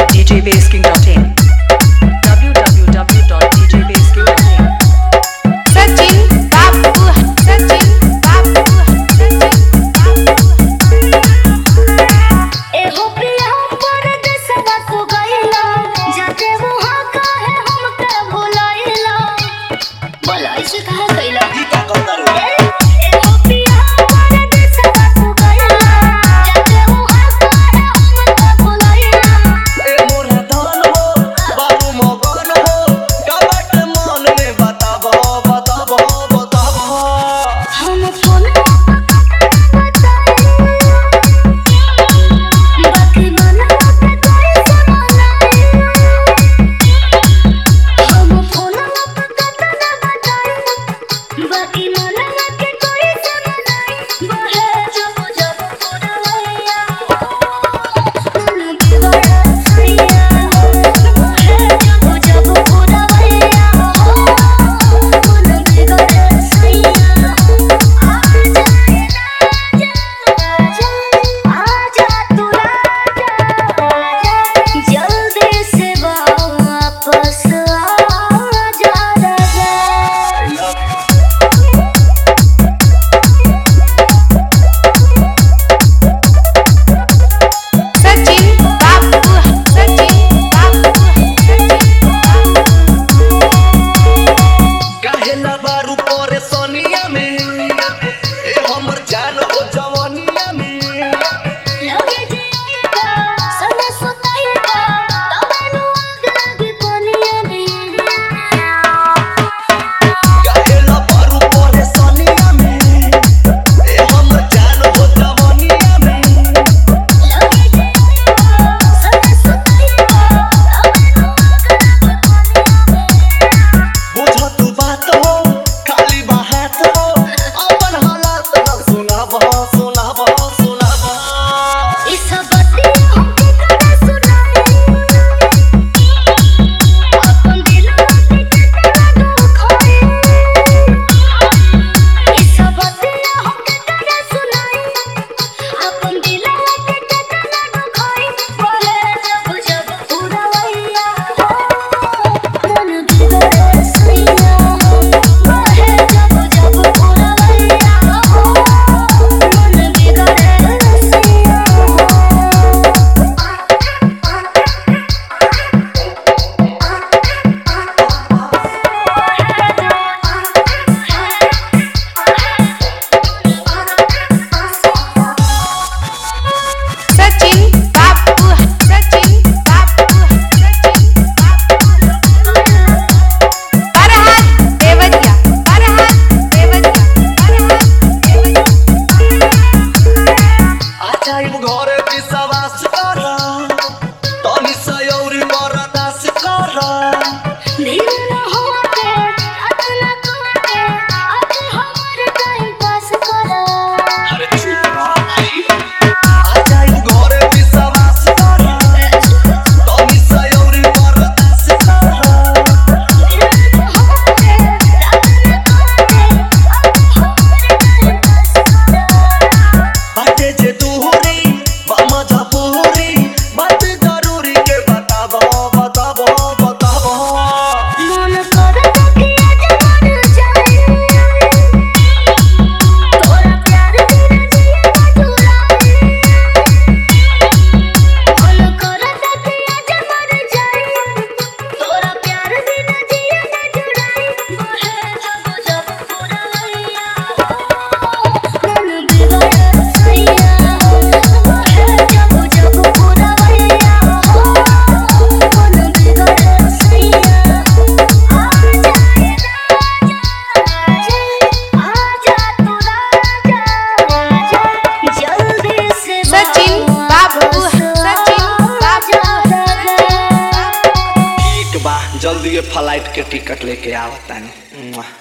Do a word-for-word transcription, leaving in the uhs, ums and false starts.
d j bassking dot in w w w dot d j bassking dot in Sachin Babu Sachin Babu Sachin ए हो प्रिया परदेसवा तू गइला जाते वहां काहे हमके भुलाइला बोला ऐसे कहा कइला ई का करता रे ए हो प्रिया परदेसवा तू गइला जाते वहां काहे हमके भुलाइला ए मोरा धन हो बाबू मगन हो का बात मन में बताबो बताबो बताबो हम फोन बाकी मनवा के कोई समानाई हम फोनवा पे कतना बताई बाकी मनवा के कोई समानाई बहे जब जब पुरवैया मन बिगड़ सैया बहे जब जब पुरवैया मन बिगड़ सैया आ जा तू राजा जल्दी से वापस आ जा राजा Sachin Babu Sachin Babu काहे ना बारू परे सोनिया में ए हमर जान हो जवानिया में लगे जिएगा सदा सुताएगा तबे नु आग लगी कोनिया में काहे ना बारू परे सोनिया में ए हमर जान हो जवानिया में लगे जिएगा सदा सुताएगा तबे नु आग लगी कोनिया में बुझ तू बात हो खाली बात हो अपन हालात न सुनाबो सुनाबो सुनाबो इस बतिया हमके करे सुनाई अपन दिलवा के कितना दुख होई इस बतिया हमके करे सुनाई अपन दिलवा के कितना दुख होई बोले जब जब पुरवैया मन बिगड़े सैया बहे जब जब पुरवैया मन बिगड़े सैया Sachin Babu Sachin Babu Sachin Babu Farhan Devadia Farhan Devadia Farhan Devadia अच्छा इब घरे विश्वास कर तनी सयौरी बरदास कर धीर न होके अतना करके आज हमारे टाइम पास करा अरे चुप रह अच्छा इब घरे विश्वास कर तनी सयौरी बरदास कर धीर न होके अतना करके आज हमारे टाइम पास करा बाटे जे दूरी मजा पूरी बात जरूरी के बताबो बताबो बताबो मन करता कि आज मर जाए तोरा प्यार बिना जिए न जुड़ाए मन करता कि आज मर जाए तोरा प्यार बिना जिए न जुड़ाए बहे जब जब पुरवैया मन बिगड़े सैया बहे जब जब पुरवैया मन बिगड़े सैया आ जा तू राजा जल्दी से Sachin Babu Sachin Babu ठीक बा जल्दी ये फ्लाइट के टिकट लेके आवतानी